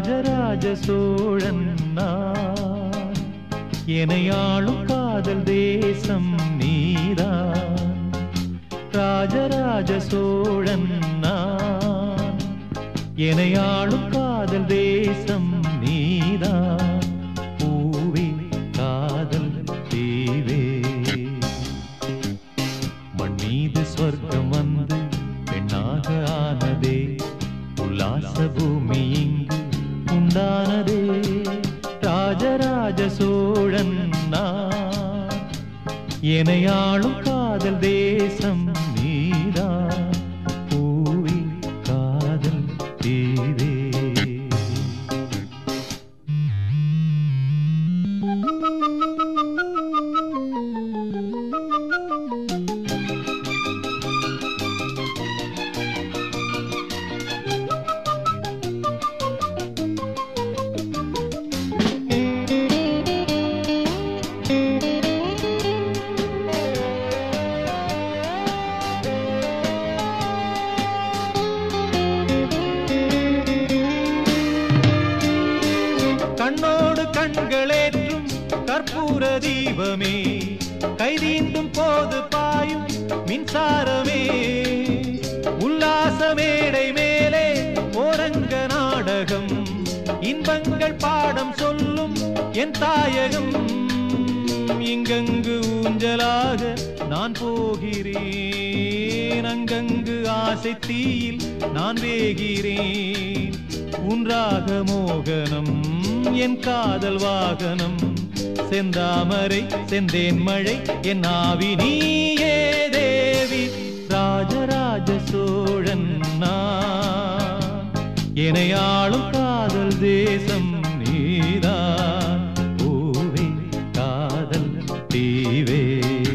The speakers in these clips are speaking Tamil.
ராஜராஜ சோழன் நான், எனையாளும் காதல் தேசம் நீதான். ராஜராஜ சோழன் நான், எனையாளும் காதல் தேசம் நீதான். பூவே காதல் தீவே, மண் மீது சொர்க்கம் வந்து பெண்ணாக ஆனதே, உல்லாச பூமி இங்கு உண்டானதே. ராஜராஜ சோழன் நான், எனையாளும் காதல் தேசம் நீதான். பூவே காதல் தீவே. கண்ணோடு கண்களேற்றும் கற்பூர தீபமே, கைதீண்டும் போது பாயும் மின்சாரமே. உல்லாச மேடை மேலே ஓரங்க நாடகம், இன்பங்கள் பாடம் சொல்லும் என் தாயகம். இங்கங்கு ஊஞ்சலாக நான் போகிறேன், அங்கங்கு ஆசை தீயில் நான் வேகிறேன். உன்றாக மோகனம் என் காதல் வாகனம், செந்தாமரை செந்தேன் மழை என் ஆவி நீயே தேவி. ராஜராஜ சோழன் நான், எனையாளும் காதல் தேசம் நீதான். பூவே காதல் தீவே.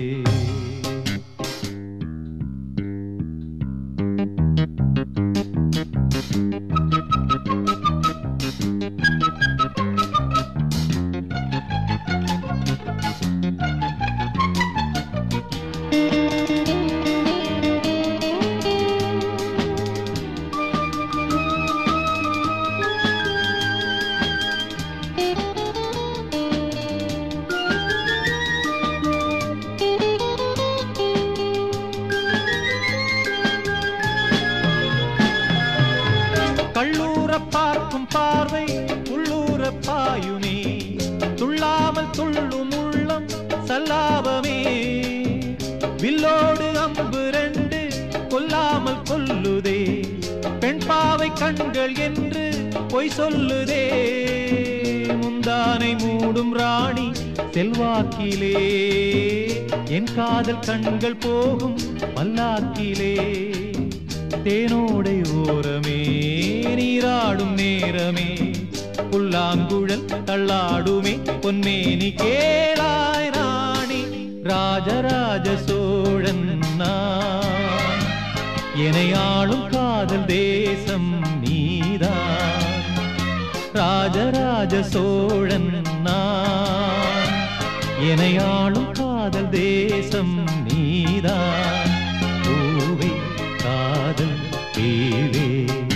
கள்ளூர பார்க்கும் பார்வை உள்ளூர பாயுமே, துள்ளாமல் துள்ளும் உள்ளம் சல்லாபமே. வில்லோடு அம்பு ரெண்டு கொல்லாமல் கொல்லுதே, பெண் பாவை கண்கள் என்று பொய் சொல்லுதே. முந்தானை மூடும் ராணி செல்வாக்கிலே, என் காதல் கண்கள் போகும் பல்லாக்கிலே. தேனோடை ஓரமே நீராடும் நேரமே, புல்லாங்குழல் தள்ளாடுமே பொன்மேனி கேளாய் ராணி. ராஜராஜ சோழன் நான், எனையாளும் காதல் தேசம் நீதான். ராஜராஜ சோழன் நான், எனையாளும் காதல் தேசம் நீதான். பூவே காதல் தீவே,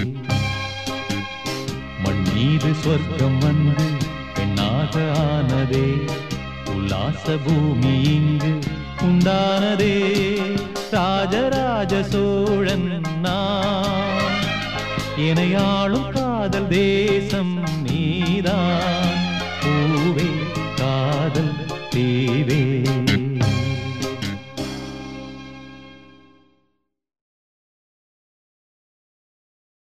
மண் மீது சொர்க்கம் வந்து பெண்ணாக ஆனதே, உல்லாச பூமி இங்கு உண்டானதே. ராஜராஜ சோழன் நான், எனையாளும் காதல் தேசம்